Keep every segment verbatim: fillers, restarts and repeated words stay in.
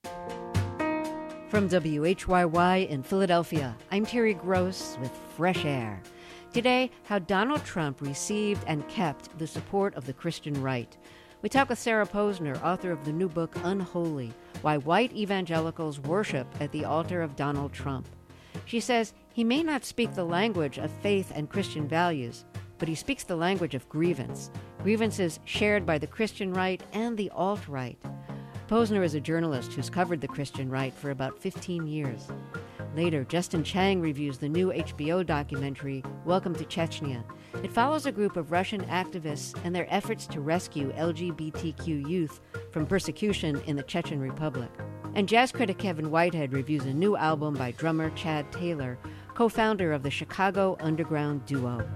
From W H Y Y in Philadelphia, I'm Terry Gross with Fresh Air. Today, how Donald Trump received and kept the support of the Christian right. We talk with Sarah Posner, author of the new book Unholy, Why White Evangelicals Worship at the Altar of Donald Trump. She says he may not speak the language of faith and Christian values, but he speaks the language of grievance, grievances shared by the Christian right and the alt-right. Posner is a journalist who's covered the Christian right for about fifteen years. Later, Justin Chang reviews the new H B O documentary, Welcome to Chechnya. It follows a group of Russian activists and their efforts to rescue L G B T Q youth from persecution in the Chechen Republic. And jazz critic Kevin Whitehead reviews a new album by drummer Chad Taylor, co-founder of the Chicago underground duo.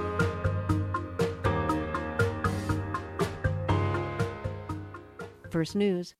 First News.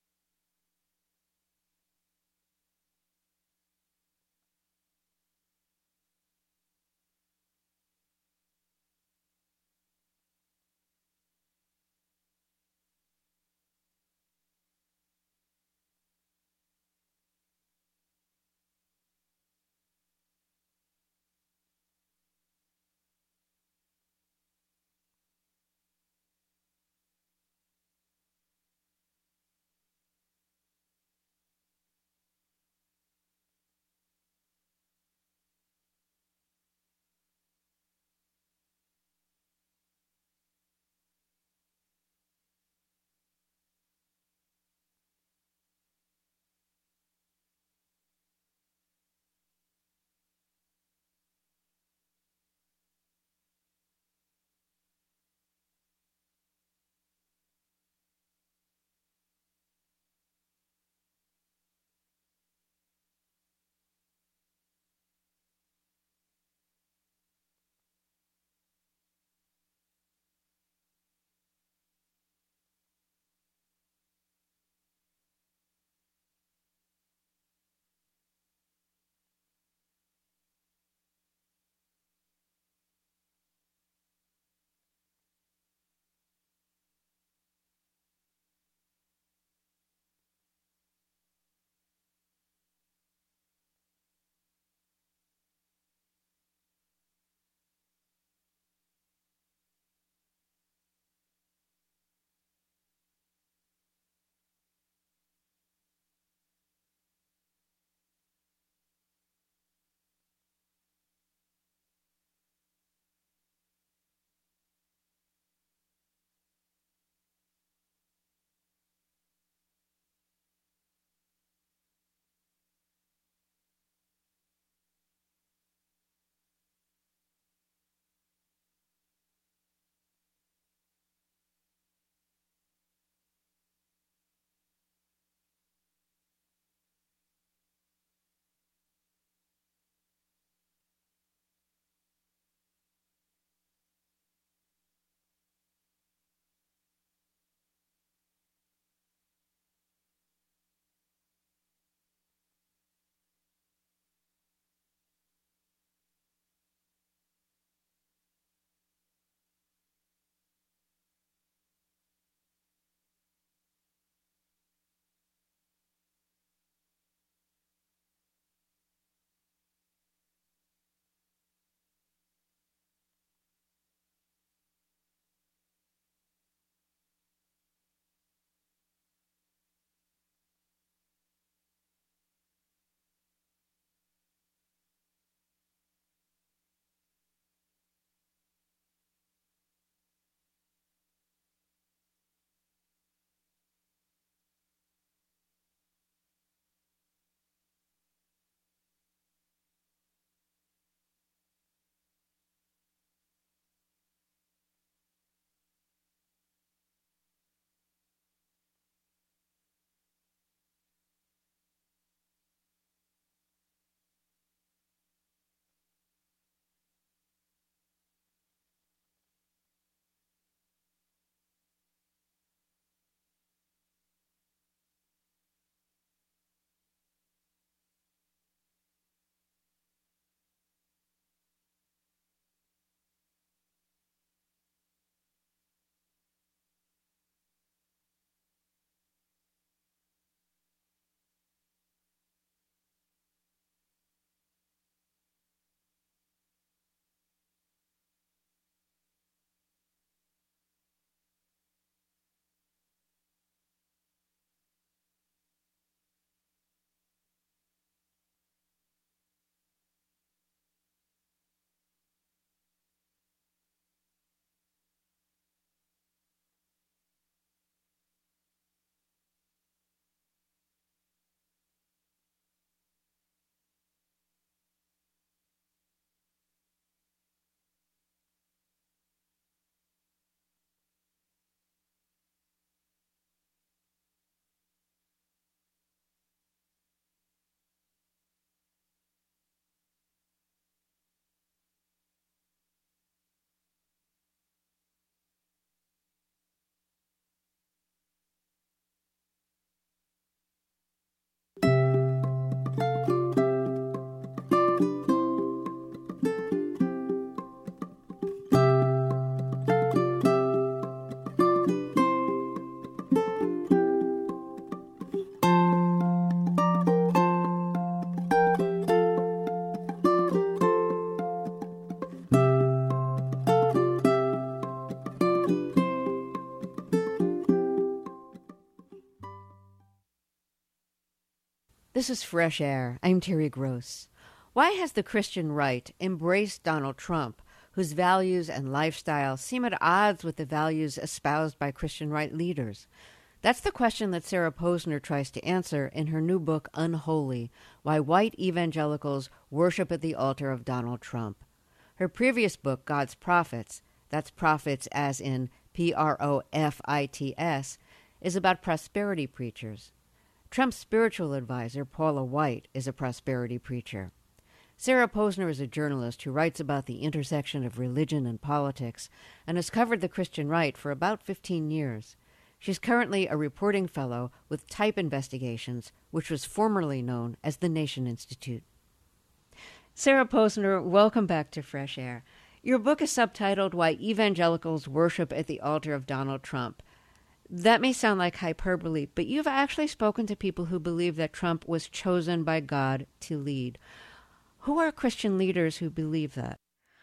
This is Fresh Air. I'm Terry Gross. Why has the Christian right embraced Donald Trump, whose values and lifestyle seem at odds with the values espoused by Christian right leaders? That's the question that Sarah Posner tries to answer in her new book, Unholy: Why White Evangelicals Worship at the Altar of Donald Trump. Her previous book, God's Prophets, that's prophets as in P R O F I T S, is about prosperity preachers. Trump's spiritual advisor, Paula White, is a prosperity preacher. Sarah Posner is a journalist who writes about the intersection of religion and politics and has covered the Christian right for about fifteen years. She's currently a reporting fellow with Type Investigations, which was formerly known as the Nation Institute. Sarah Posner, welcome back to Fresh Air. Your book is subtitled Why Evangelicals Worship at the Altar of Donald Trump. That may sound like hyperbole, but you've actually spoken to people who believe that Trump was chosen by God to lead. Who are Christian leaders who believe that?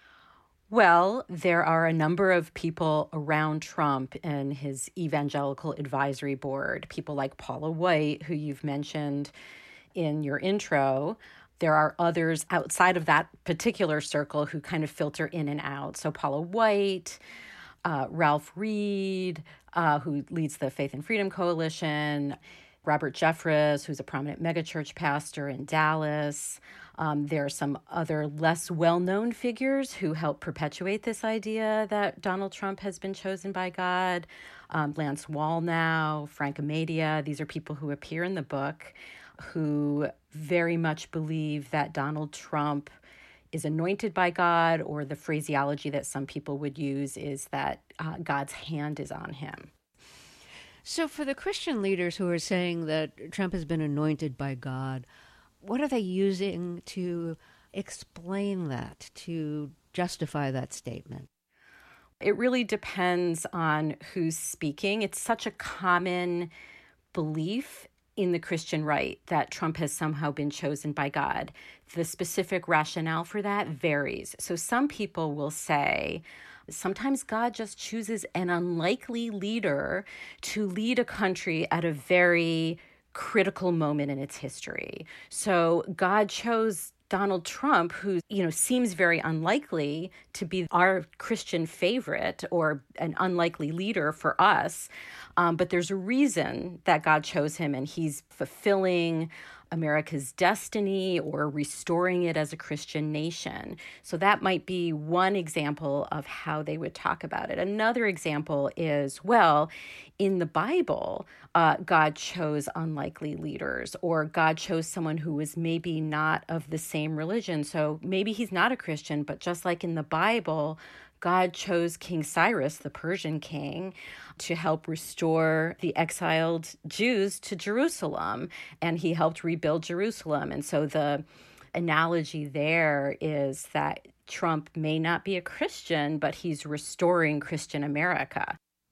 Well, there are a number of people around Trump and his evangelical advisory board, people like Paula White, who you've mentioned in your intro. There are others outside of that particular circle who kind of filter in and out. So Paula White, uh, Ralph Reed, uh, who leads the Faith and Freedom Coalition, Robert Jeffress, who's a prominent megachurch pastor in Dallas. Um, there are some other less well-known figures who help perpetuate this idea that Donald Trump has been chosen by God. Um, Lance Wallnau, Frank Amadia, these are people who appear in the book who very much believe that Donald Trump is anointed by God, or the phraseology that some people would use is that uh, God's hand is on him. So for the Christian leaders who are saying that Trump has been anointed by God, what are they using to explain that, to justify that statement? It really depends on who's speaking. It's such a common belief in the Christian right that Trump has somehow been chosen by God. The specific rationale for that varies. So some people will say, sometimes God just chooses an unlikely leader to lead a country at a very critical moment in its history. So God chose Donald Trump, who, you know, seems very unlikely to be our Christian favorite or an unlikely leader for us. Um, but there's a reason that God chose him, and he's fulfilling America's destiny or restoring it as a Christian nation. So that might be one example of how they would talk about it. Another example is, well, in the Bible, uh, God chose unlikely leaders, or God chose someone who was maybe not of the same religion. So maybe he's not a Christian, but just like in the Bible, God chose King Cyrus, the Persian king, to help restore the exiled Jews to Jerusalem, and he helped rebuild Jerusalem. And so the analogy there is that Trump may not be a Christian, but he's restoring Christian America.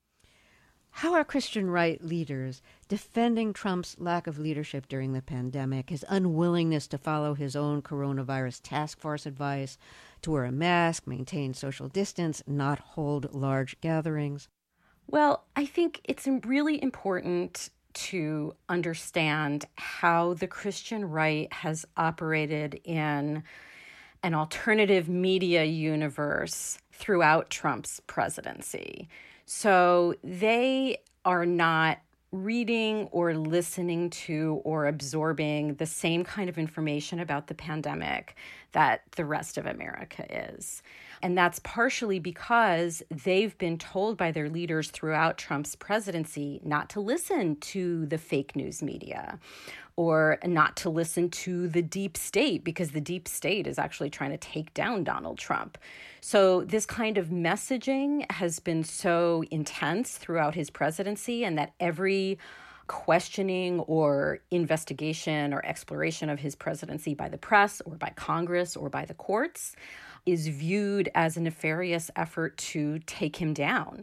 How are Christian right leaders defending Trump's lack of leadership during the pandemic, his unwillingness to follow his own coronavirus task force advice, to wear a mask, maintain social distance, not hold large gatherings? Well, I think it's really important to understand how the Christian right has operated in an alternative media universe throughout Trump's presidency. So they are not reading or listening to or absorbing the same kind of information about the pandemic that the rest of America is. And that's partially because they've been told by their leaders throughout Trump's presidency not to listen to the fake news media or not to listen to the deep state, because the deep state is actually trying to take down Donald Trump. So this kind of messaging has been so intense throughout his presidency, and that every questioning or investigation or exploration of his presidency by the press or by Congress or by the courts is viewed as a nefarious effort to take him down.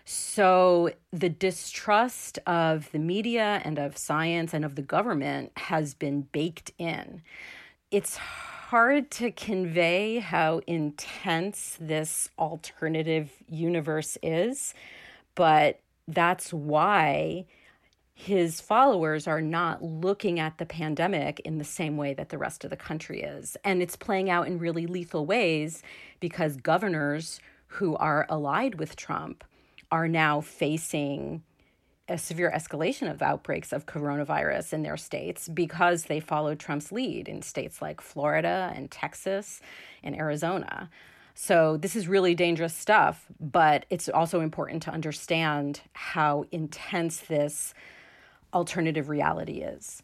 So the distrust of the media and of science and of the government has been baked in. It's hard to convey how intense this alternative universe is, but that's why his followers are not looking at the pandemic in the same way that the rest of the country is. And it's playing out in really lethal ways because governors who are allied with Trump are now facing a severe escalation of outbreaks of coronavirus in their states because they followed Trump's lead in states like Florida and Texas and Arizona. So this is really dangerous stuff, but it's also important to understand how intense this alternative reality is.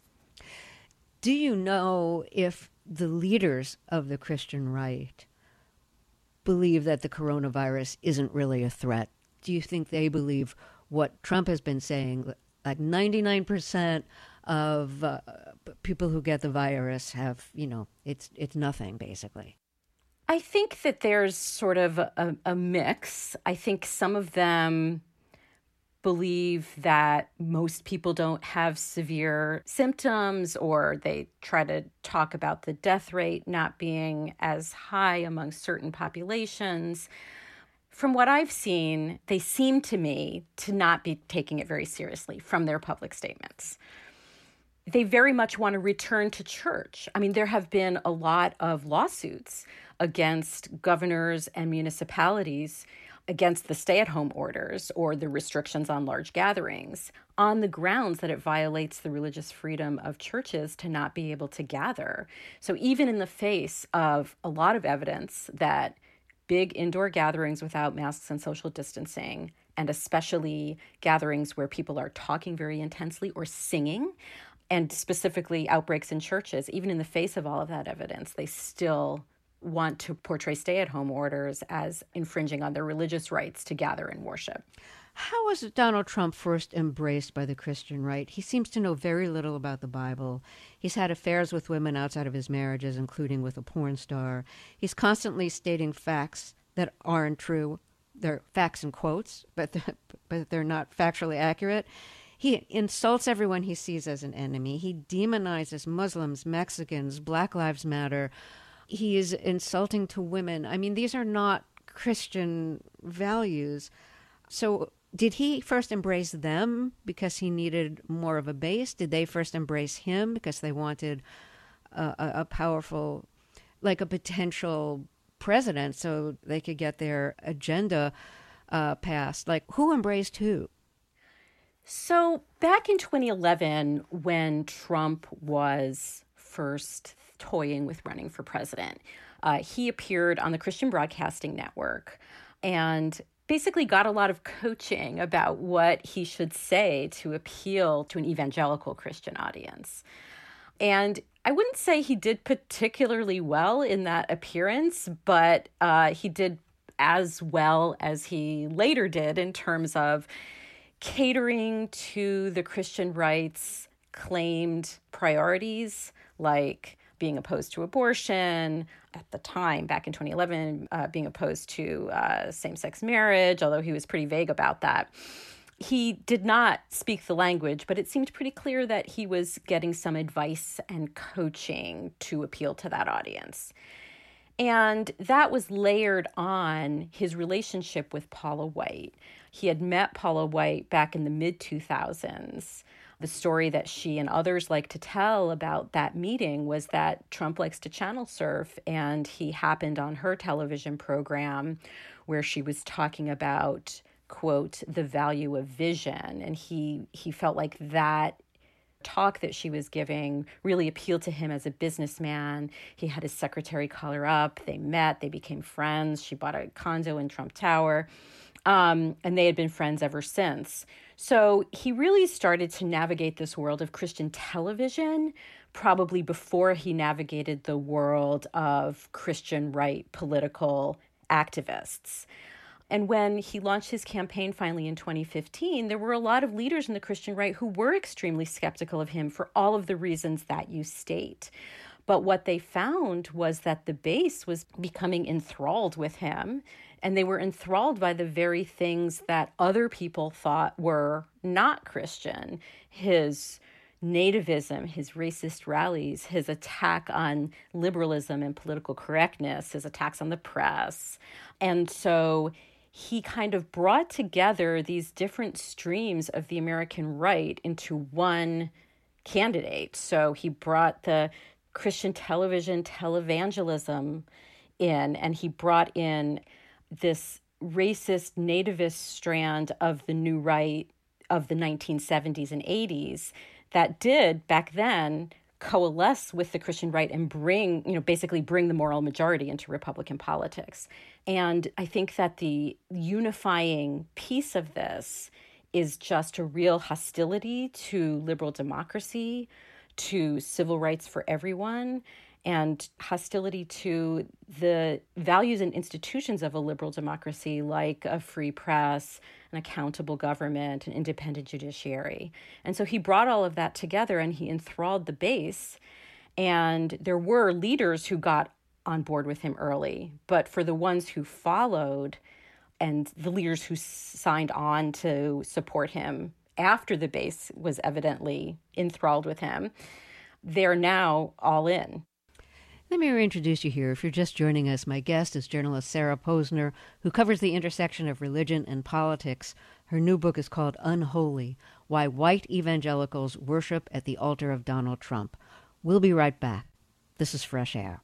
Do you know if the leaders of the Christian right believe that the coronavirus isn't really a threat? Do you think they believe what Trump has been saying, like ninety-nine percent of uh, people who get the virus have, you know, it's it's nothing, basically? I think that there's sort of a, a mix. I think some of them believe that most people don't have severe symptoms, or they try to talk about the death rate not being as high among certain populations. From what I've seen, they seem to me to not be taking it very seriously from their public statements. They very much want to return to church. I mean, there have been a lot of lawsuits against governors and municipalities against the stay-at-home orders or the restrictions on large gatherings on the grounds that it violates the religious freedom of churches to not be able to gather. So even in the face of a lot of evidence that big indoor gatherings without masks and social distancing, and especially gatherings where people are talking very intensely or singing, and specifically outbreaks in churches, even in the face of all of that evidence, they still want to portray stay-at-home orders as infringing on their religious rights to gather and worship. How was Donald Trump first embraced by the Christian right? He seems to know very little about the Bible. He's had affairs with women outside of his marriages, including with a porn star. He's constantly stating facts that aren't true. They're facts in quotes, but they're, but they're not factually accurate. He insults everyone he sees as an enemy. He demonizes Muslims, Mexicans, Black Lives Matter. He is insulting to women. I mean, these are not Christian values. So did he first embrace them because he needed more of a base? Did they first embrace him because they wanted a, a, a powerful, like a potential president so they could get their agenda uh, passed? Like, who embraced who? So back in twenty eleven, when Trump was first toying with running for president, uh, he appeared on the Christian Broadcasting Network and basically got a lot of coaching about what he should say to appeal to an evangelical Christian audience. And I wouldn't say he did particularly well in that appearance, but uh, he did as well as he later did in terms of catering to the Christian right's claimed priorities, like being opposed to abortion, at the time, back in twenty eleven, uh, being opposed to uh, same-sex marriage, although he was pretty vague about that. He did not speak the language, but it seemed pretty clear that he was getting some advice and coaching to appeal to that audience. And that was layered on his relationship with Paula White. He had met Paula White back in the mid two thousands. The story that she and others like to tell about that meeting was that Trump likes to channel surf, and he happened on her television program where she was talking about, quote, the value of vision. And he he felt like that talk that she was giving really appealed to him as a businessman. He had his secretary call her up. They met. They became friends. She bought a condo in Trump Tower. Um, and they had been friends ever since. So he really started to navigate this world of Christian television probably before he navigated the world of Christian right political activists. And when he launched his campaign finally in twenty fifteen, there were a lot of leaders in the Christian right who were extremely skeptical of him for all of the reasons that you state. But what they found was that the base was becoming enthralled with him, and they were enthralled by the very things that other people thought were not Christian. His nativism, his racist rallies, his attack on liberalism and political correctness, his attacks on the press. And so he kind of brought together these different streams of the American right into one candidate. So he brought the Christian television televangelism in, and he brought in this racist nativist strand of the new right of the nineteen seventies and eighties that did back then coalesce with the Christian right and bring, you know, basically bring the moral majority into Republican politics. And I think that the unifying piece of this is just a real hostility to liberal democracy, to civil rights for everyone, and hostility to the values and institutions of a liberal democracy, like a free press, an accountable government, an independent judiciary. And so he brought all of that together and he enthralled the base. And there were leaders who got on board with him early, but for the ones who followed and the leaders who signed on to support him after the base was evidently enthralled with him, they're now all in. Let me reintroduce you here. If you're just joining us, my guest is journalist Sarah Posner, who covers the intersection of religion and politics. Her new book is called Unholy: Why White Evangelicals Worship at the Altar of Donald Trump. We'll be right back. This is Fresh Air.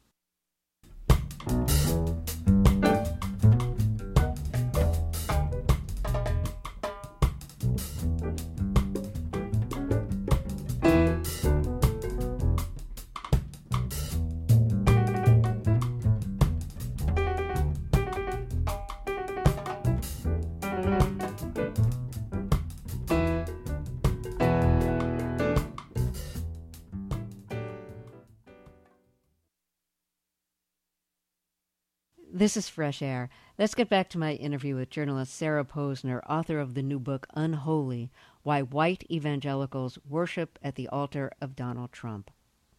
This is Fresh Air. Let's get back to my interview with journalist Sarah Posner, author of the new book Unholy: Why White Evangelicals Worship at the Altar of Donald Trump.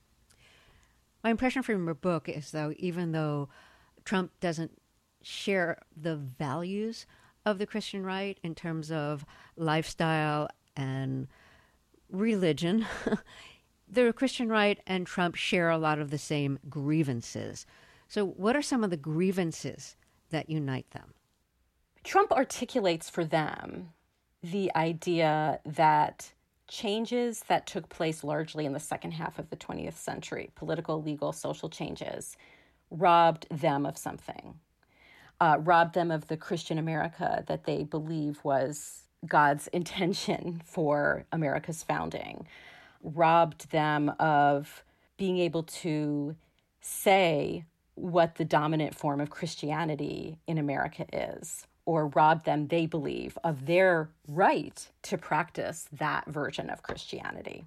My impression from your book is, though, even though Trump doesn't share the values of the Christian right in terms of lifestyle and religion, the Christian right and Trump share a lot of the same grievances. So what are some of the grievances that unite them? Trump articulates for them the idea that changes that took place largely in the second half of the twentieth century, political, legal, social changes, robbed them of something, uh, robbed them of the Christian America that they believe was God's intention for America's founding, robbed them of being able to say what the dominant form of Christianity in America is, or robbed them, they believe, of their right to practice that version of Christianity.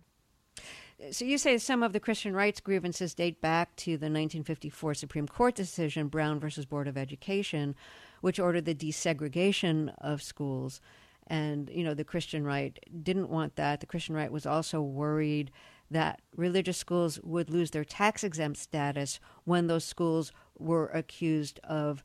So you say some of the Christian rights grievances date back to the nineteen fifty-four Supreme Court decision, Brown versus Board of Education, which ordered the desegregation of schools. And, you know, the Christian right didn't want that. The Christian right was also worried that religious schools would lose their tax-exempt status when those schools were accused of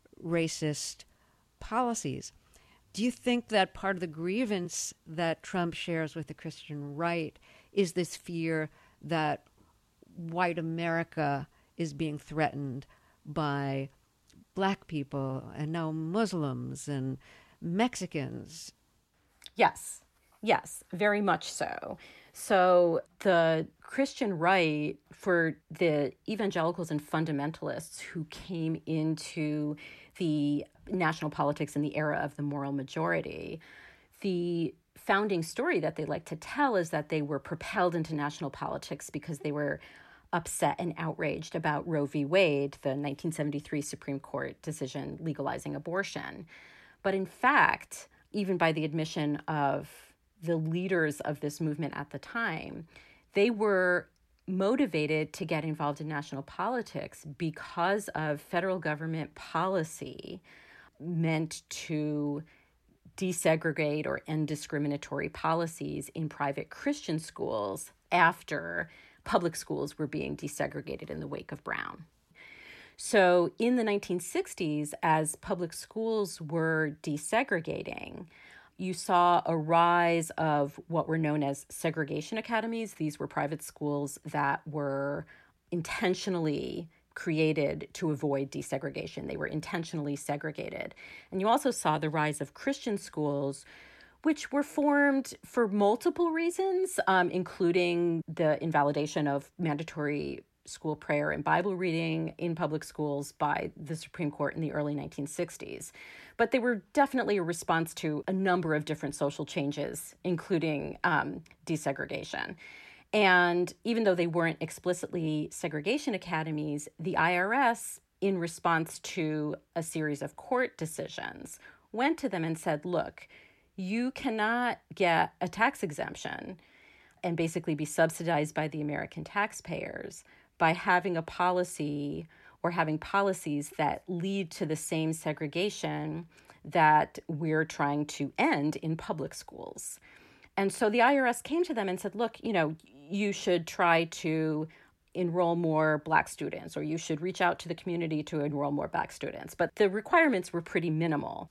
racist policies. Do you think that part of the grievance that Trump shares with the Christian right is this fear that white America is being threatened by black people and now Muslims and Mexicans? Yes, yes, very much so. So the Christian right, for the evangelicals and fundamentalists who came into the national politics in the era of the moral majority, the founding story that they like to tell is that they were propelled into national politics because they were upset and outraged about Roe v. Wade, the nineteen seventy-three Supreme Court decision legalizing abortion. But in fact, even by the admission of the leaders of this movement at the time, they were motivated to get involved in national politics because of federal government policy meant to desegregate or end discriminatory policies in private Christian schools after public schools were being desegregated in the wake of Brown. So in the nineteen sixties, as public schools were desegregating, you saw a rise of what were known as segregation academies. These were private schools that were intentionally created to avoid desegregation. They were intentionally segregated. And you also saw the rise of Christian schools, which were formed for multiple reasons, um, including the invalidation of mandatory school prayer and Bible reading in public schools by the Supreme Court in the early nineteen sixties. But they were definitely a response to a number of different social changes, including um, desegregation. And even though they weren't explicitly segregation academies, the I R S, in response to a series of court decisions, went to them and said, look, you cannot get a tax exemption and basically be subsidized by the American taxpayers by having a policy or having policies that lead to the same segregation that we're trying to end in public schools. And so the I R S came to them and said, look, you know, you should try to enroll more Black students, or you should reach out to the community to enroll more Black students. But the requirements were pretty minimal.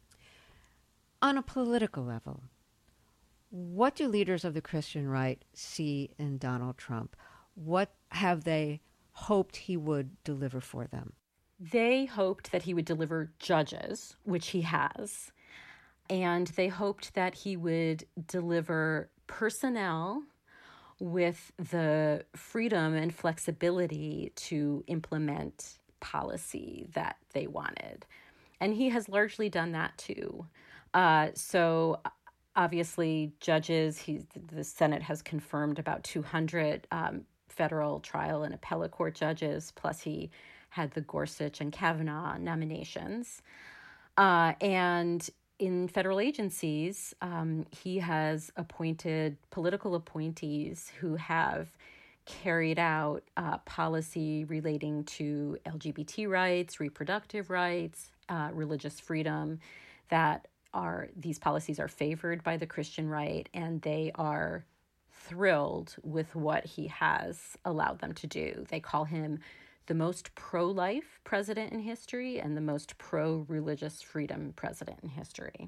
On a political level, what do leaders of the Christian right see in Donald Trump? What have they hoped he would deliver for them? They hoped that he would deliver judges, which he has, and they hoped that he would deliver personnel with the freedom and flexibility to implement policy that they wanted. And he has largely done that too. Uh, so obviously judges, he, the Senate has confirmed about two hundred um, federal trial and appellate court judges, plus he had the Gorsuch and Kavanaugh nominations. Uh, and in federal agencies, um, he has appointed political appointees who have carried out uh, policy relating to L G B T rights, reproductive rights, uh, religious freedom, that are, these policies are favored by the Christian right, and they are thrilled with what he has allowed them to do. They call him the most pro-life president in history and the most pro-religious freedom president in history.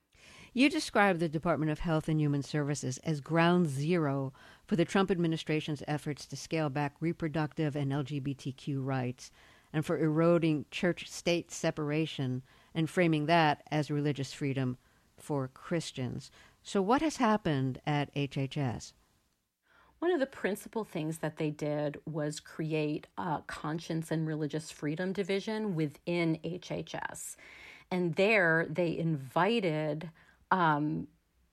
You described the Department of Health and Human Services as ground zero for the Trump administration's efforts to scale back reproductive and L G B T Q rights and for eroding church-state separation and framing that as religious freedom for Christians. So what has happened at H H S? One of the principal things that they did was create a conscience and religious freedom division within H H S. And there they invited um,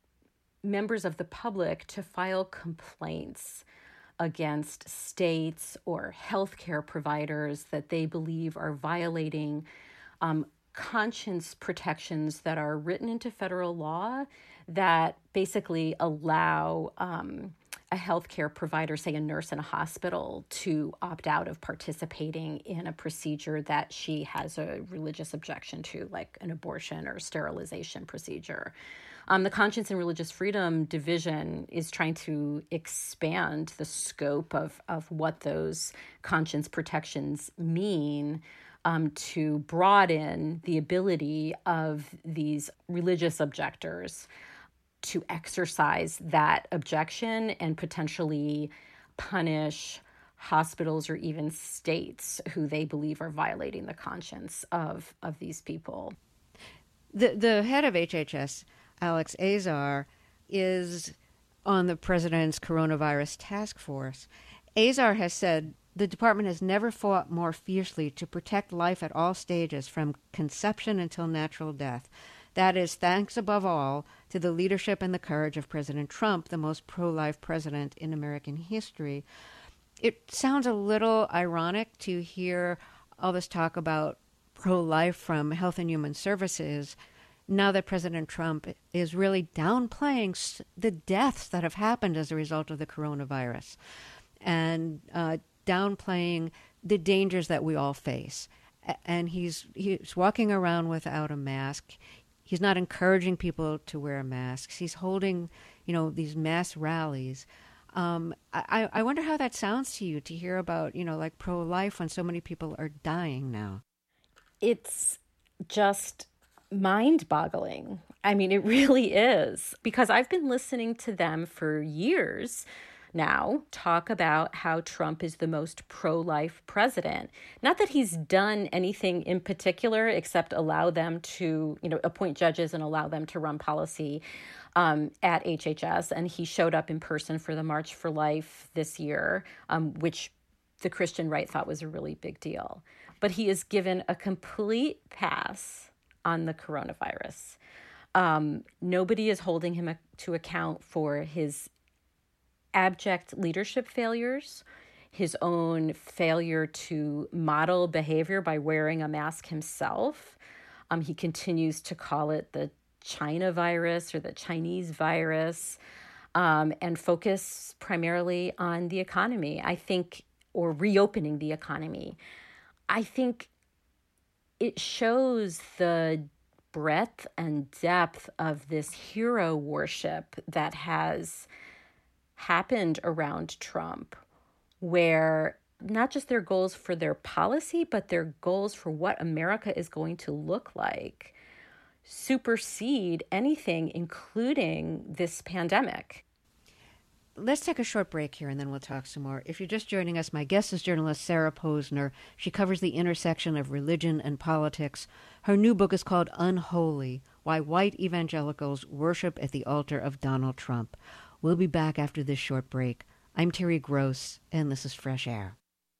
members of the public to file complaints against states or healthcare providers that they believe are violating um, conscience protections that are written into federal law that basically allow um, a healthcare provider, say a nurse in a hospital, to opt out of participating in a procedure that she has a religious objection to, like an abortion or sterilization procedure. Um, the Conscience and Religious Freedom Division is trying to expand the scope of, of what those conscience protections mean um, to broaden the ability of these religious objectors to exercise that objection and potentially punish hospitals or even states who they believe are violating the conscience of, of these people. The the head of H H S, Alex Azar, is on the president's coronavirus task force. Azar has said the department has never fought more fiercely to protect life at all stages, from conception until natural death. That is thanks above all to the leadership and the courage of President Trump, the most pro-life president in American history. It sounds a little ironic to hear all this talk about pro-life from Health and Human Services now that President Trump is really downplaying the deaths that have happened as a result of the coronavirus and uh, downplaying the dangers that we all face. And he's he's walking around without a mask. He's not encouraging people to wear masks. He's holding, you know, these mass rallies. Um, I, I wonder how that sounds to you, to hear about, you know, like pro-life when so many people are dying now. It's just mind-boggling. I mean, it really is. Because I've been listening to them for years now talk about how Trump is the most pro-life president. Not that he's done anything in particular except allow them to, you know, appoint judges and allow them to run policy um, at H H S. And he showed up in person for the March for Life this year, um, which the Christian right thought was a really big deal. But he is given a complete pass on the coronavirus. Um, nobody is holding him to account for his abject leadership failures, his own failure to model behavior by wearing a mask himself. Um, he continues to call it the China virus or the Chinese virus, um, and focus primarily on the economy, I think, or reopening the economy. I think it shows the breadth and depth of this hero worship that has happened around Trump, where not just their goals for their policy, but their goals for what America is going to look like supersede anything, including this pandemic. Let's take a short break here and then we'll talk some more. If you're just joining us, my guest is journalist Sarah Posner. She covers the intersection of religion and politics. Her new book is called Unholy: Why White Evangelicals Worship at the Altar of Donald Trump. We'll be back after this short break. I'm Terry Gross, and this is Fresh Air.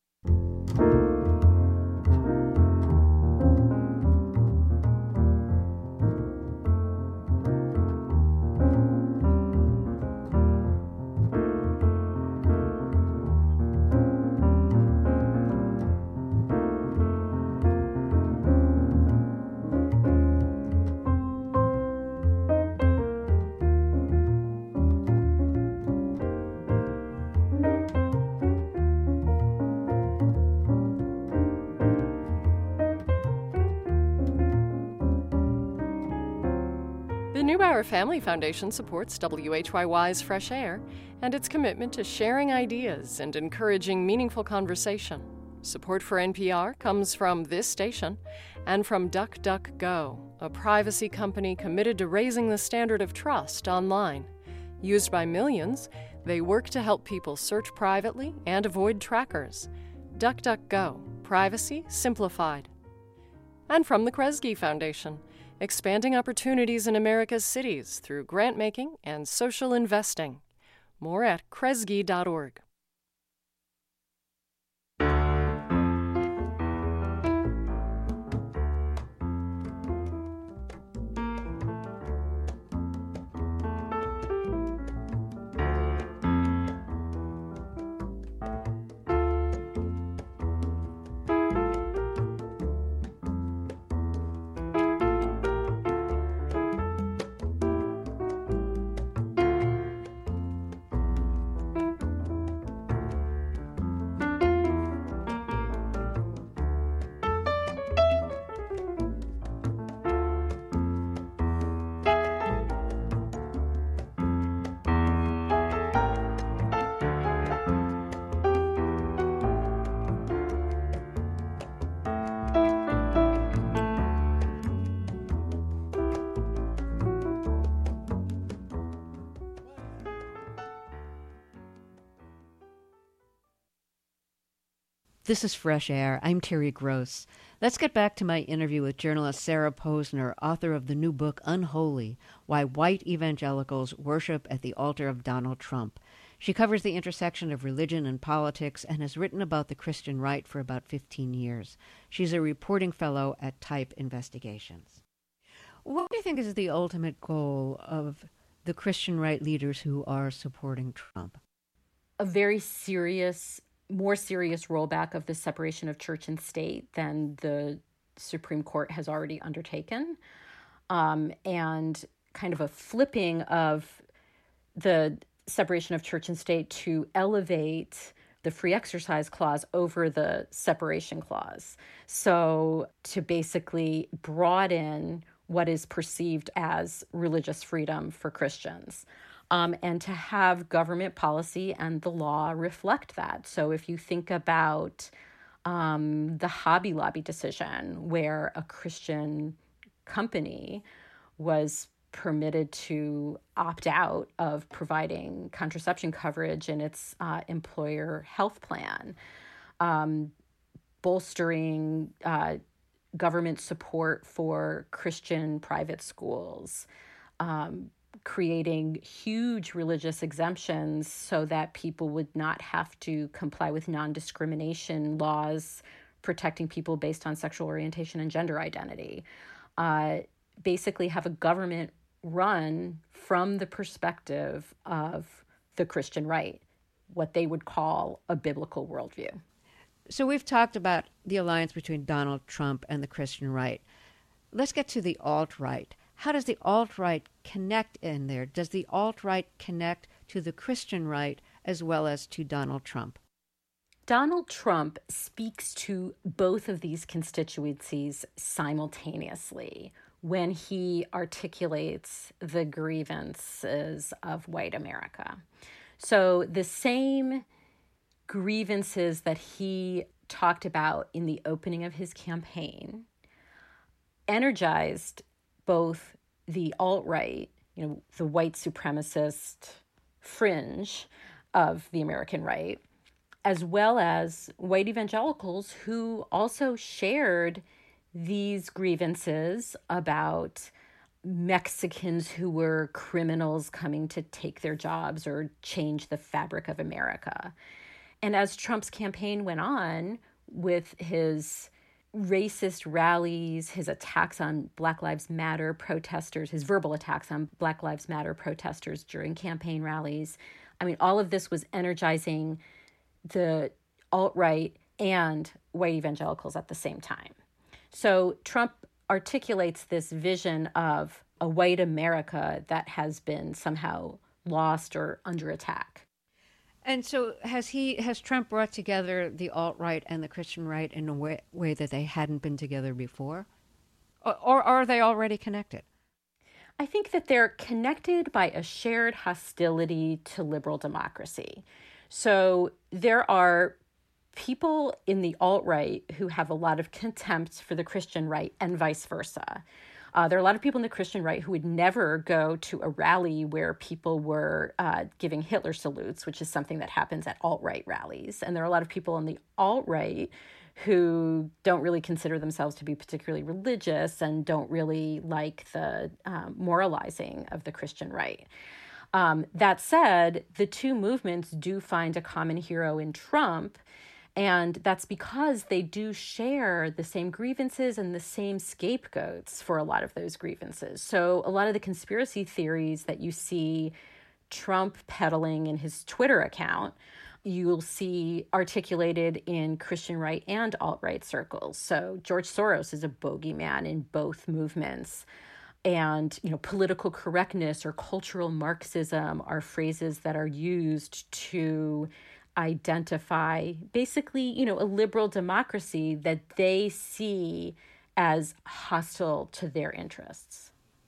The Family Foundation supports W H Y Y's Fresh Air and its commitment to sharing ideas and encouraging meaningful conversation. Support for N P R comes from this station and from DuckDuckGo, a privacy company committed to raising the standard of trust online. Used by millions, they work to help people search privately and avoid trackers. DuckDuckGo, privacy simplified. And from the Kresge Foundation, expanding opportunities in America's cities through grant-making and social investing. More at kresge dot org. This is Fresh Air. I'm Terry Gross. Let's get back to my interview with journalist Sarah Posner, author of the new book Unholy: Why White Evangelicals Worship at the Altar of Donald Trump. She covers the intersection of religion and politics and has written about the Christian right for about fifteen years. She's a reporting fellow at Type Investigations. What do you think is the ultimate goal of the Christian right leaders who are supporting Trump? A very serious more serious rollback of the separation of church and state than the Supreme Court has already undertaken, um, and kind of a flipping of the separation of church and state to elevate the free exercise clause over the separation clause. So to basically broaden what is perceived as religious freedom for Christians. Um, and to have government policy and the law reflect that. So if you think about um, the Hobby Lobby decision, where a Christian company was permitted to opt out of providing contraception coverage in its uh, employer health plan, um, bolstering uh, government support for Christian private schools, um, creating huge religious exemptions so that people would not have to comply with non-discrimination laws protecting people based on sexual orientation and gender identity. Uh, basically have a government run from the perspective of the Christian right, what they would call a biblical worldview. So we've talked about the alliance between Donald Trump and the Christian right. Let's get to the alt-right. How does the alt-right connect in there? Does the alt-right connect to the Christian right as well as to Donald Trump? Donald Trump speaks to both of these constituencies simultaneously when he articulates the grievances of white America. So the same grievances that he talked about in the opening of his campaign energized both the alt-right, you know, the white supremacist fringe of the American right, as well as white evangelicals who also shared these grievances about Mexicans who were criminals coming to take their jobs or change the fabric of America. And as Trump's campaign went on with his racist rallies, his attacks on Black Lives Matter protesters, his verbal attacks on Black Lives Matter protesters during campaign rallies, I mean, all of this was energizing the alt-right and white evangelicals at the same time. So Trump articulates this vision of a white America that has been somehow lost or under attack. And so has he has Trump brought together the alt-right and the Christian right in a way, way that they hadn't been together before? Or, or are they already connected? I think that they're connected by a shared hostility to liberal democracy. So there are people in the alt-right who have a lot of contempt for the Christian right and vice versa. Uh, there are a lot of people in the Christian right who would never go to a rally where people were uh, giving Hitler salutes, which is something that happens at alt-right rallies. And there are a lot of people in the alt-right who don't really consider themselves to be particularly religious and don't really like the um, moralizing of the Christian right. Um, that said, the two movements do find a common hero in Trump, and that's because they do share the same grievances and the same scapegoats for a lot of those grievances. So a lot of the conspiracy theories that you see Trump peddling in his Twitter account, you'll see articulated in Christian right and alt-right circles. So George Soros is a bogeyman in both movements. And, you know, political correctness or cultural Marxism are phrases that are used to identify basically, you know, a liberal democracy that they see as hostile to their interests.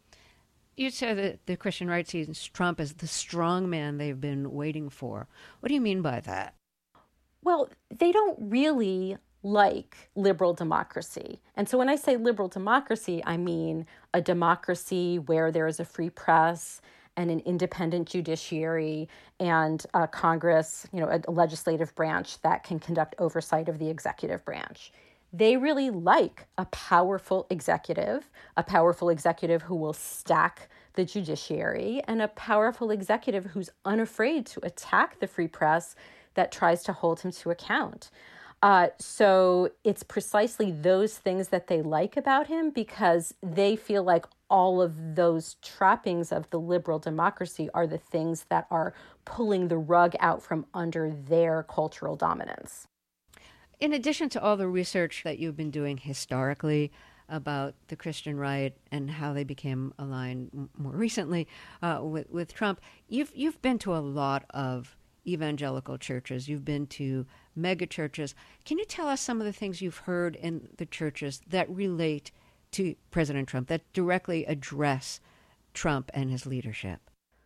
You said that the Christian right sees Trump as the strong man they've been waiting for. What do you mean by that? Well, they don't really like liberal democracy. And so when I say liberal democracy, I mean a democracy where there is a free press and an independent judiciary and a Congress, you know, a legislative branch that can conduct oversight of the executive branch. They really like a powerful executive, a powerful executive who will stack the judiciary, and a powerful executive who's unafraid to attack the free press that tries to hold him to account. Uh, so it's precisely those things that they like about him because they feel like all of those trappings of the liberal democracy are the things that are pulling the rug out from under their cultural dominance. In addition to all the research that you've been doing historically about the Christian right and how they became aligned more recently uh, with, with Trump, you've you've been to a lot of evangelical churches. You've been to mega churches. Can you tell us some of the things you've heard in the churches that relate to President Trump, that directly address Trump and his leadership?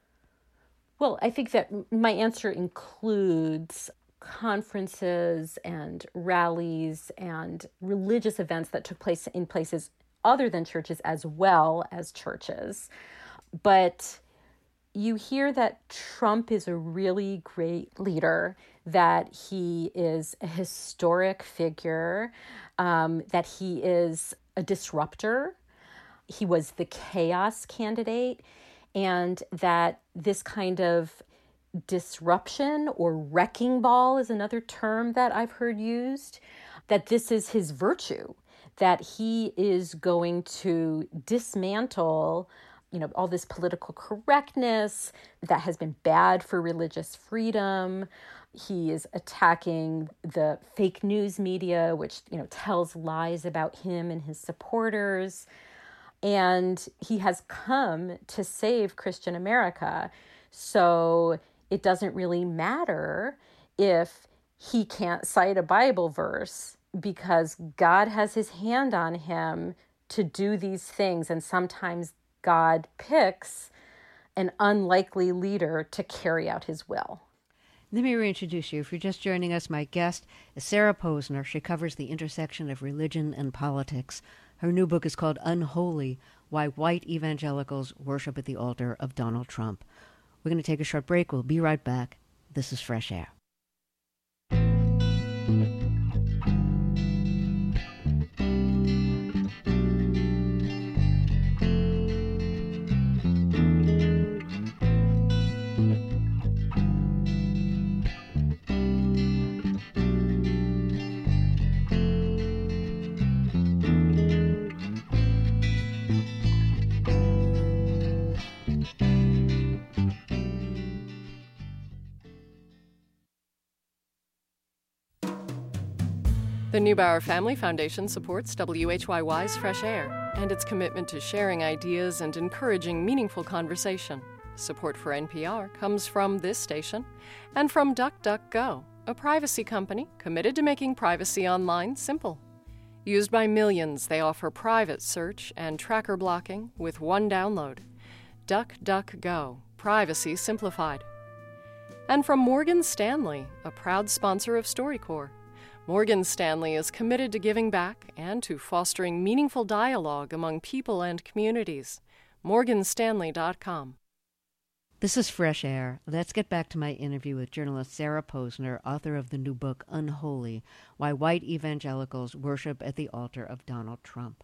Well, I think that my answer includes conferences and rallies and religious events that took place in places other than churches as well as churches. but you hear that Trump is a really great leader, that he is a historic figure, um, that he is a disruptor. He was the chaos candidate, and that this kind of disruption or wrecking ball is another term that I've heard used, that this is his virtue, that he is going to dismantle, you know, all this political correctness that has been bad for religious freedom. He is attacking the fake news media, which, you know, tells lies about him and his supporters. And he has come to save Christian America. So it doesn't really matter if he can't cite a Bible verse, because God has his hand on him to do these things. And sometimes God picks an unlikely leader to carry out his will. Let me reintroduce you. If you're just joining us, my guest is Sarah Posner. She covers the intersection of religion and politics. Her new book is called Unholy: Why White Evangelicals Worship at the Altar of Donald Trump. We're going to take a short break. We'll be right back. This is Fresh Air. The Neubauer Family Foundation supports W H Y Y's Fresh Air and its commitment to sharing ideas and encouraging meaningful conversation. Support for N P R comes from this station and from DuckDuckGo, a privacy company committed to making privacy online simple. Used by millions, they offer private search and tracker blocking with one download. DuckDuckGo, privacy simplified. And from Morgan Stanley, a proud sponsor of StoryCorps. Morgan Stanley is committed to giving back and to fostering meaningful dialogue among people and communities. morgan stanley dot com. This is Fresh Air. Let's get back to my interview with journalist Sarah Posner, author of the new book Unholy: Why White Evangelicals Worship at the Altar of Donald Trump.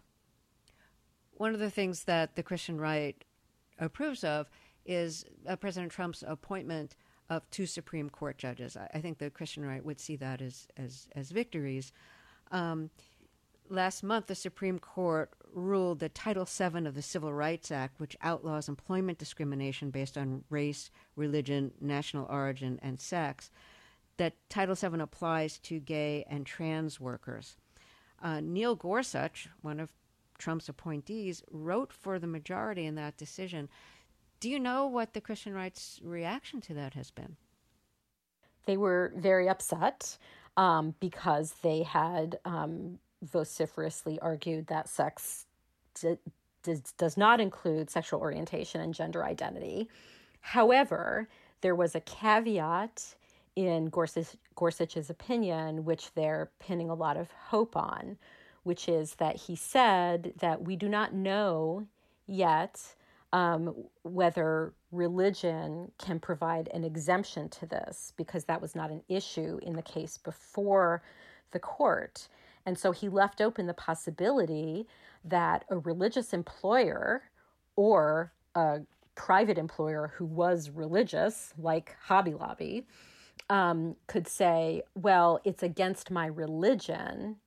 One of the things that the Christian right approves of is uh, President Trump's appointment of two Supreme Court judges. I, I think the Christian right would see that as as, as victories. Um, last month, the Supreme Court ruled that Title seven of the Civil Rights Act, which outlaws employment discrimination based on race, religion, national origin, and sex, that Title seven applies to gay and trans workers. Uh, Neil Gorsuch, one of Trump's appointees, wrote for the majority in that decision. Do you know what the Christian right's reaction to that has been? They were very upset um, because they had um, vociferously argued that sex d- d- does not include sexual orientation and gender identity. However, there was a caveat in Gorsuch, Gorsuch's opinion, which they're pinning a lot of hope on, which is that he said that we do not know yet Um, whether religion can provide an exemption to this, because that was not an issue in the case before the court. And so he left open the possibility that a religious employer or a private employer who was religious, like Hobby Lobby, um, could say, well, it's against my religion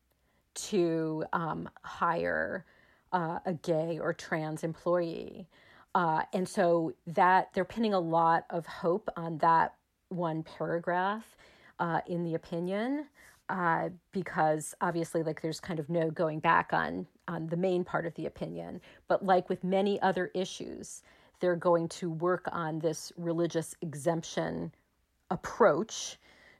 to um, hire uh, a gay or trans employee. Uh, and so that they're pinning a lot of hope on that one paragraph uh, in the opinion, uh, because obviously, like, there's kind of no going back on on the main part of the opinion. But like with many other issues, they're going to work on this religious exemption approach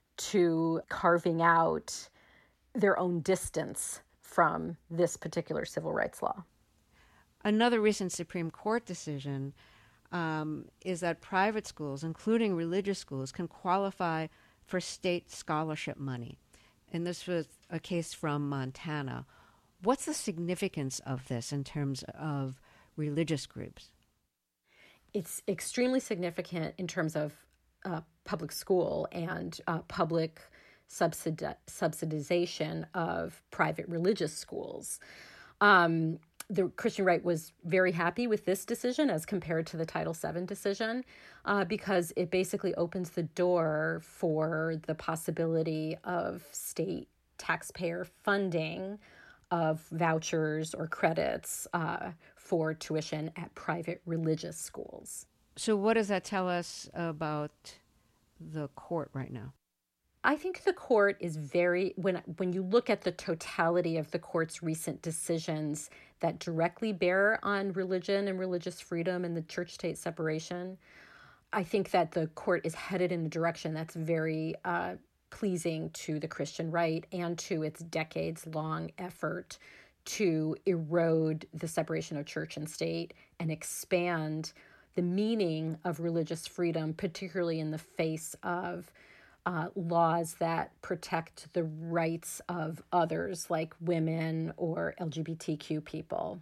to carving out their own distance from this particular civil rights law. Another recent Supreme Court decision um, is that private schools, including religious schools, can qualify for state scholarship money. And this was a case from Montana. What's the significance of this in terms of religious groups? It's extremely significant in terms of uh, public school and uh, public subsidi- subsidization of private religious schools. Um, the Christian right was very happy with this decision as compared to the Title seven decision, uh, because it basically opens the door for the possibility of state taxpayer funding of vouchers or credits uh, for tuition at private religious schools. So what does that tell us about the court right now? I think the court is very, when when you look at the totality of the court's recent decisions that directly bear on religion and religious freedom and the church-state separation, I think that the court is headed in a direction that's very uh, pleasing to the Christian right and to its decades-long effort to erode the separation of church and state and expand the meaning of religious freedom, particularly in the face of uh, laws that protect the rights of others like women or L G B T Q people.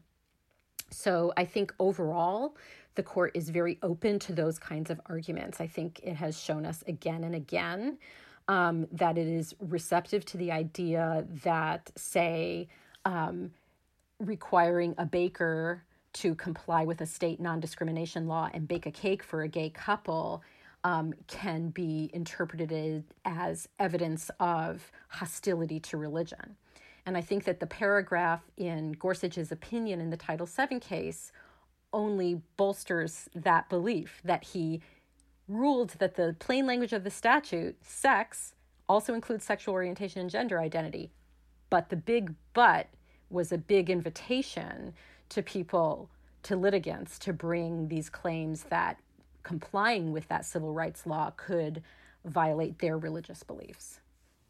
So I think overall, the court is very open to those kinds of arguments. I think it has shown us again and again um, that it is receptive to the idea that, say, um, requiring a baker to comply with a state non-discrimination law and bake a cake for a gay couple um, can be interpreted as evidence of hostility to religion. And I think that the paragraph in Gorsuch's opinion in the Title seven case only bolsters that belief, that he ruled that the plain language of the statute, sex, also includes sexual orientation and gender identity. But the big but was a big invitation to people, to litigants, to bring these claims that complying with that civil rights law could violate their religious beliefs.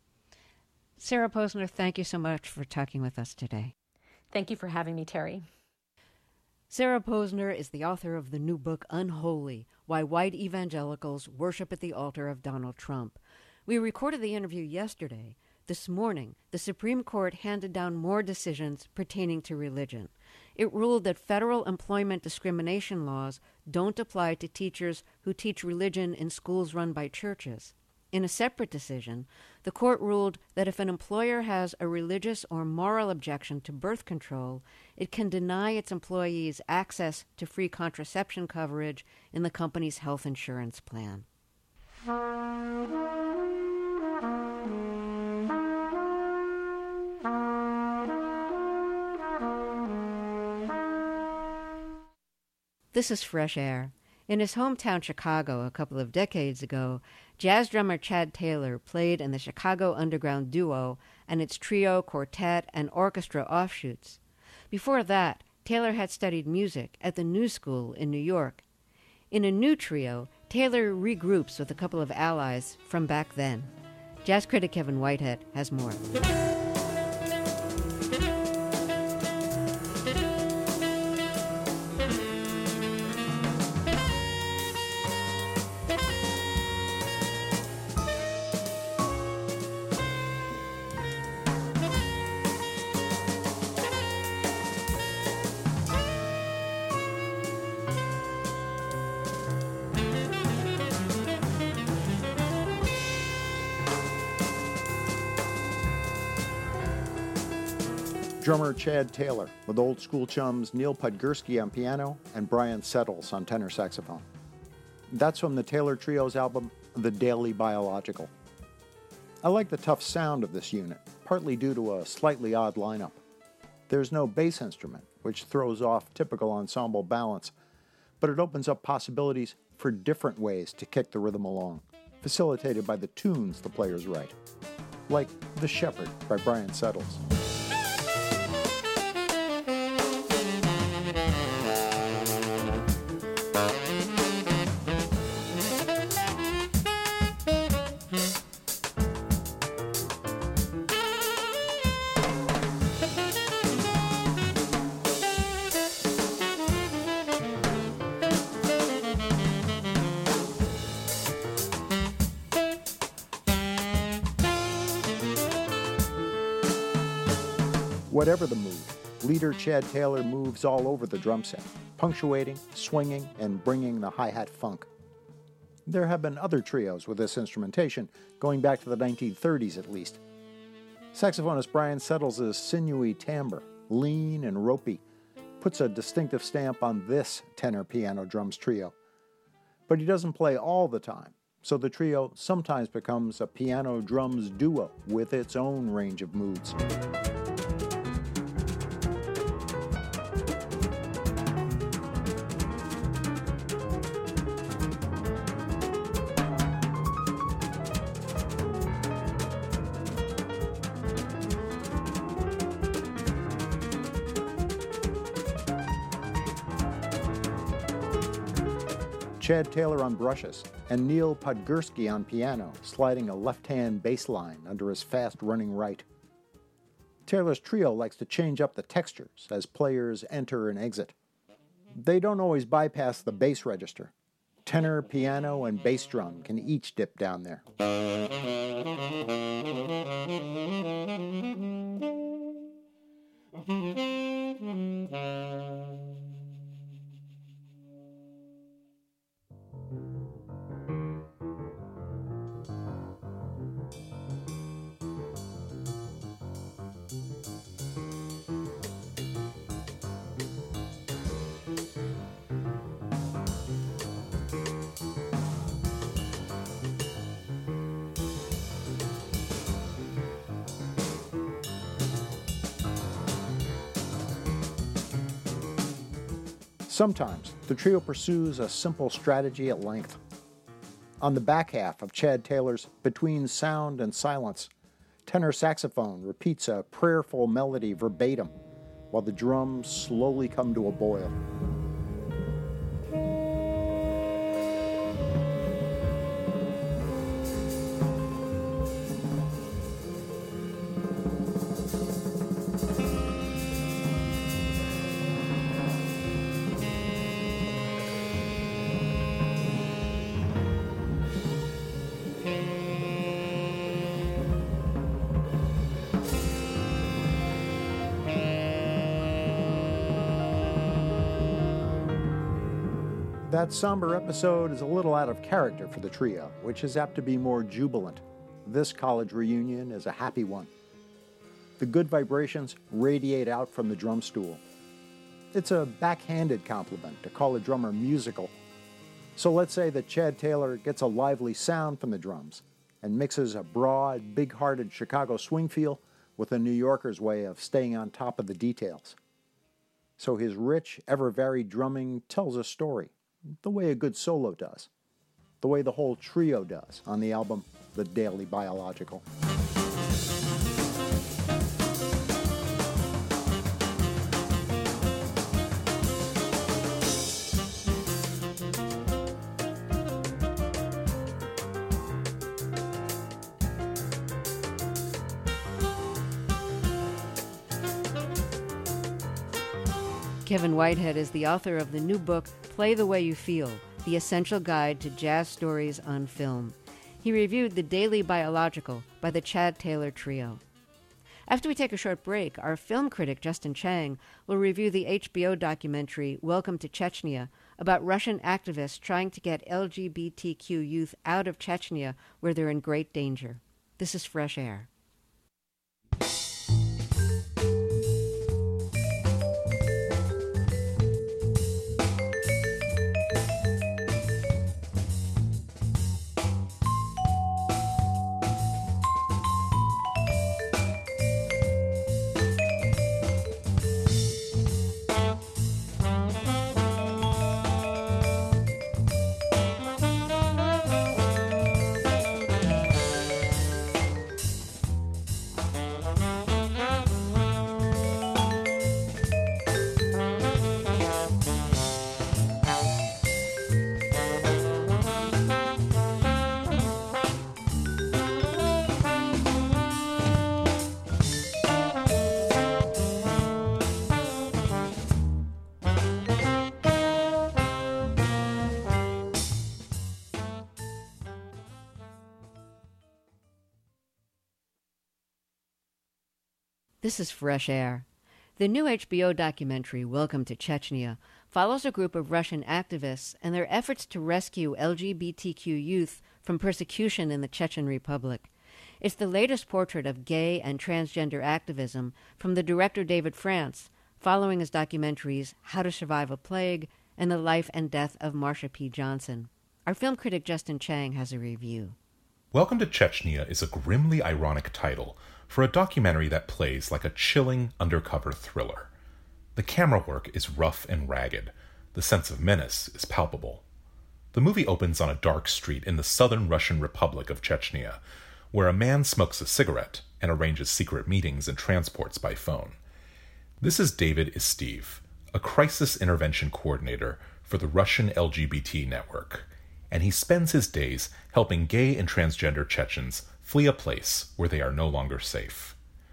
Sarah Posner, thank you so much for talking with us today. Thank you for having me, Terry. Sarah Posner is the author of the new book, Unholy, Why White Evangelicals Worship at the Altar of Donald Trump. We recorded the interview yesterday. This morning, the Supreme Court handed down more decisions pertaining to religion. It ruled that federal employment discrimination laws don't apply to teachers who teach religion in schools run by churches. In a separate decision, the court ruled that if an employer has a religious or moral objection to birth control, it can deny its employees access to free contraception coverage in the company's health insurance plan. This is Fresh Air. In his hometown Chicago a couple of decades ago, jazz drummer Chad Taylor played in the Chicago Underground Duo and its trio, quartet, and orchestra offshoots. Before that, Taylor had studied music at the New School in New York. In a new trio, Taylor regroups with a couple of allies from back then. Jazz critic Kevin Whitehead has more. Drummer Chad Taylor with old school chums Neil Podgorski on piano and Brian Settles on tenor saxophone. That's from the Taylor Trio's album, The Daily Biological. I like the tough sound of this unit, partly due to a slightly odd lineup. There's no bass instrument, which throws off typical ensemble balance, but it opens up possibilities for different ways to kick the rhythm along, facilitated by the tunes the players write, like The Shepherd by Brian Settles. Whatever the mood, leader Chad Taylor moves all over the drum set. punctuating, swinging, and bringing the hi-hat funk. There have been other trios with this instrumentation, going back to the nineteen thirties at least. Saxophonist Brian Settles' sinewy timbre, lean and ropey, puts a distinctive stamp on this tenor piano drums trio. But he doesn't play all the time, so the trio sometimes becomes a piano drums duo with its own range of moods. Chad Taylor on brushes, and Neil Podgorski on piano, sliding a left-hand bass line under his fast-running right. Taylor's trio likes to change up the textures as players enter and exit. They don't always bypass the bass register. Tenor, piano, and bass drum can each dip down there. Sometimes, the trio pursues a simple strategy at length. On the back half of Chad Taylor's Between Sound and Silence, tenor saxophone repeats a prayerful melody verbatim, while the drums slowly come to a boil. That somber episode is a little out of character for the trio, which is apt to be more jubilant. This college reunion is a happy one. The good vibrations radiate out from the drum stool. It's a backhanded compliment to call a drummer musical. So let's say that Chad Taylor gets a lively sound from the drums and mixes a broad, big-hearted Chicago swing feel with a New Yorker's way of staying on top of the details. So his rich, ever-varied drumming tells a story, the way a good solo does, the way the whole trio does on the album The Daily Biological. Kevin Whitehead is the author of the new book, Play the Way You Feel, The Essential Guide to Jazz Stories on Film. He reviewed The Daily Biological by the Chad Taylor Trio. After we take a short break, our film critic Justin Chang will review the H B O documentary Welcome to Chechnya about Russian activists trying to get L G B T Q youth out of Chechnya where they're in great danger. This is Fresh Air. This is Fresh Air. The new H B O documentary, Welcome to Chechnya, follows a group of Russian activists and their efforts to rescue L G B T Q youth from persecution in the Chechen Republic. It's the latest portrait of gay and transgender activism from the director David France, following his documentaries How to Survive a Plague and The Life and Death of Marsha P. Johnson. Our film critic Justin Chang has a review. Welcome to Chechnya is a grimly ironic title for a documentary that plays like a chilling undercover thriller. The camera work is rough and ragged. The sense of menace is palpable. The movie opens on a dark street in the southern Russian Republic of Chechnya, where a man smokes a cigarette and arranges secret meetings and transports by phone. This is David Isteev, a crisis intervention coordinator for the Russian L G B T network, and he spends his days helping gay and transgender Chechens flee a place where they are no longer safe.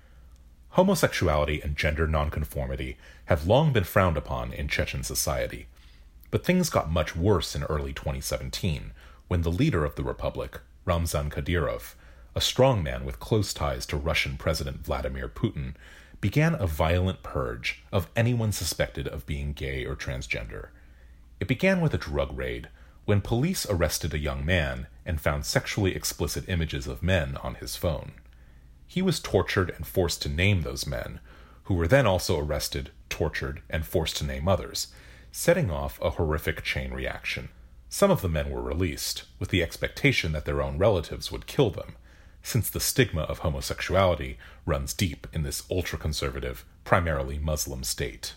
Homosexuality and gender nonconformity have long been frowned upon in Chechen society, but things got much worse in early twenty seventeen when the leader of the republic, Ramzan Kadyrov, a strongman with close ties to Russian President Vladimir Putin, began a violent purge of anyone suspected of being gay or transgender. It began with a drug raid when police arrested a young man and found sexually explicit images of men on his phone. He was tortured and forced to name those men, who were then also arrested, tortured, and forced to name others, setting off a horrific chain reaction. Some of the men were released, with the expectation that their own relatives would kill them, since the stigma of homosexuality runs deep in this ultra-conservative, primarily Muslim state.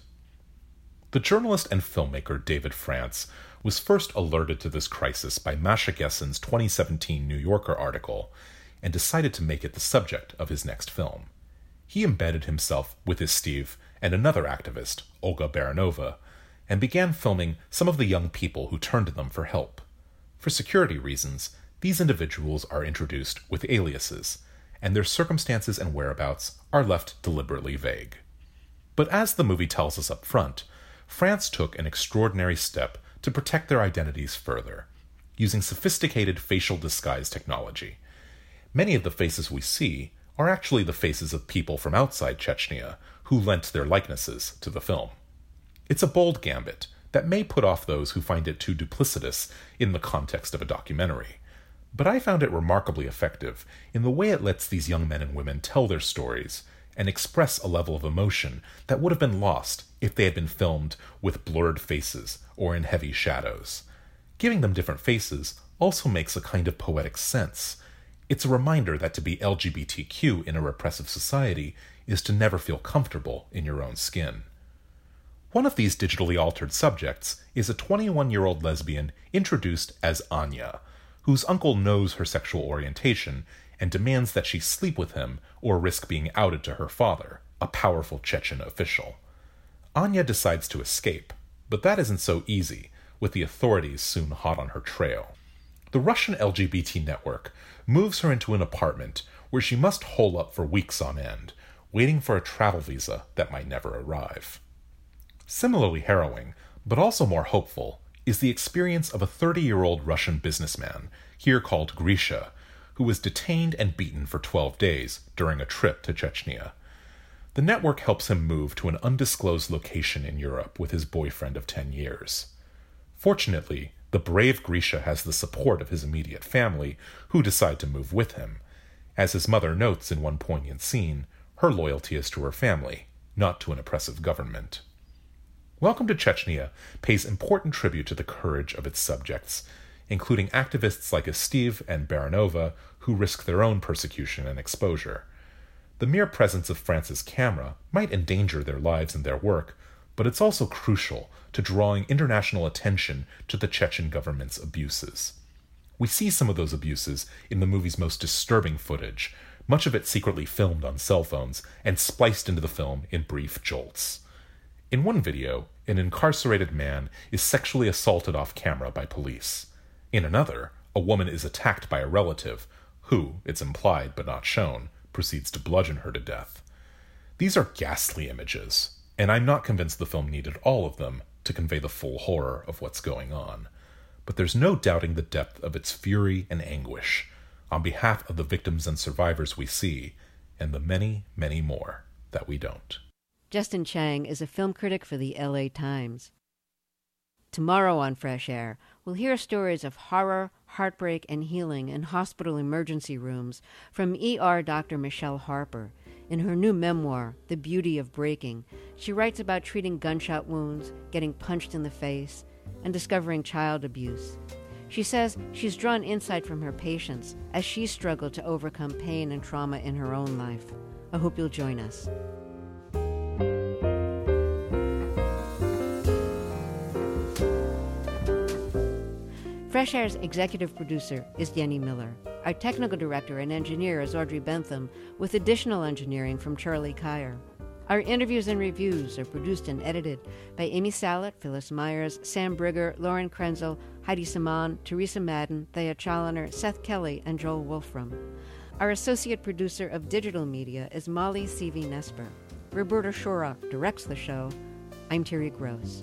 The journalist and filmmaker David France was first alerted to this crisis by Masha Gessen's twenty seventeen New Yorker article, and decided to make it the subject of his next film. He embedded himself with Isteev and another activist, Olga Baranova, and began filming some of the young people who turned to them for help. For security reasons, these individuals are introduced with aliases, and their circumstances and whereabouts are left deliberately vague. But as the movie tells us up front, France took an extraordinary step to protect their identities further, using sophisticated facial disguise technology. Many of the faces we see are actually the faces of people from outside Chechnya who lent their likenesses to the film. It's a bold gambit that may put off those who find it too duplicitous in the context of a documentary, but I found it remarkably effective in the way it lets these young men and women tell their stories and express a level of emotion that would have been lost if they had been filmed with blurred faces or in heavy shadows. Giving them different faces also makes a kind of poetic sense. It's a reminder that to be L G B T Q in a repressive society is to never feel comfortable in your own skin. One of these digitally altered subjects is a twenty-one-year-old lesbian introduced as Anya, whose uncle knows her sexual orientation and demands that she sleep with him or risk being outed to her father, a powerful Chechen official. Anya decides to escape, but that isn't so easy, with the authorities soon hot on her trail. The Russian L G B T network moves her into an apartment where she must hole up for weeks on end, waiting for a travel visa that might never arrive. Similarly harrowing, but also more hopeful, is the experience of a thirty-year-old Russian businessman, here called Grisha, who was detained and beaten for twelve days during a trip to Chechnya. The network helps him move to an undisclosed location in Europe with his boyfriend of ten years. Fortunately, the brave Grisha has the support of his immediate family, who decide to move with him. As his mother notes in one poignant scene, her loyalty is to her family, not to an oppressive government. Welcome to Chechnya pays important tribute to the courage of its subjects, including activists like Isteev and Baranova, who risk their own persecution and exposure. The mere presence of France's camera might endanger their lives and their work, but it's also crucial to drawing international attention to the Chechen government's abuses. We see some of those abuses in the movie's most disturbing footage, much of it secretly filmed on cell phones and spliced into the film in brief jolts. In one video, an incarcerated man is sexually assaulted off camera by police. In another, a woman is attacked by a relative, who, it's implied but not shown, proceeds to bludgeon her to death. These are ghastly images, and I'm not convinced the film needed all of them to convey the full horror of what's going on. But there's no doubting the depth of its fury and anguish, on behalf of the victims and survivors we see, and the many, many more that we don't. Justin Chang is a film critic for the L A Times. Tomorrow on Fresh Air, we'll hear stories of horror, heartbreak, and healing in hospital emergency rooms from E R Doctor Michelle Harper. In her new memoir, The Beauty of Breaking, she writes about treating gunshot wounds, getting punched in the face, and discovering child abuse. She says she's drawn insight from her patients as she struggled to overcome pain and trauma in her own life. I hope you'll join us. Fresh Air's executive producer is Denny Miller. Our technical director and engineer is Audrey Bentham, with additional engineering from Charlie Kyer. Our interviews and reviews are produced and edited by Amy Salet, Phyllis Myers, Sam Brigger, Lauren Krenzel, Heidi Saman, Teresa Madden, Thea Challoner, Seth Kelly, and Joel Wolfram. Our associate producer of digital media is Molly C V Nesper. Roberta Shorrock directs the show. I'm Terry Gross.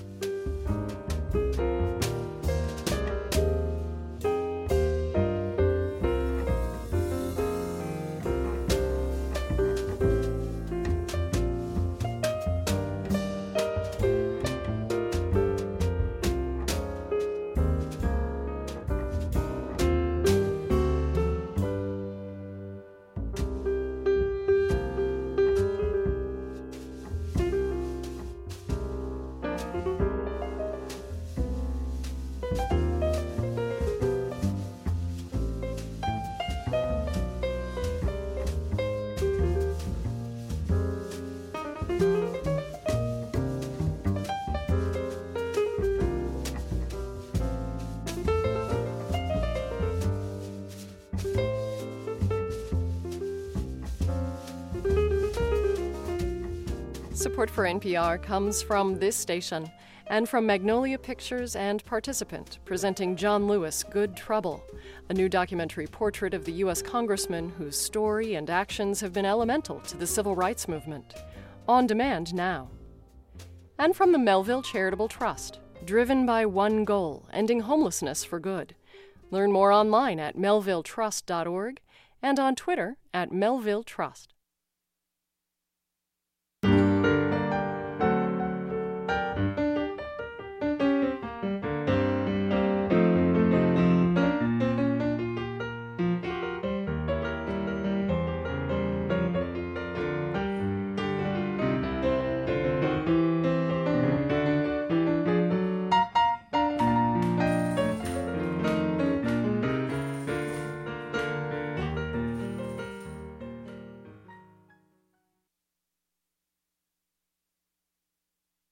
Support for N P R comes from this station and from Magnolia Pictures and Participant, presenting John Lewis' Good Trouble, a new documentary portrait of the U S congressman whose story and actions have been elemental to the civil rights movement. On demand now. And from the Melville Charitable Trust, driven by one goal, ending homelessness for good. Learn more online at melville trust dot org and on Twitter at Melville Trust.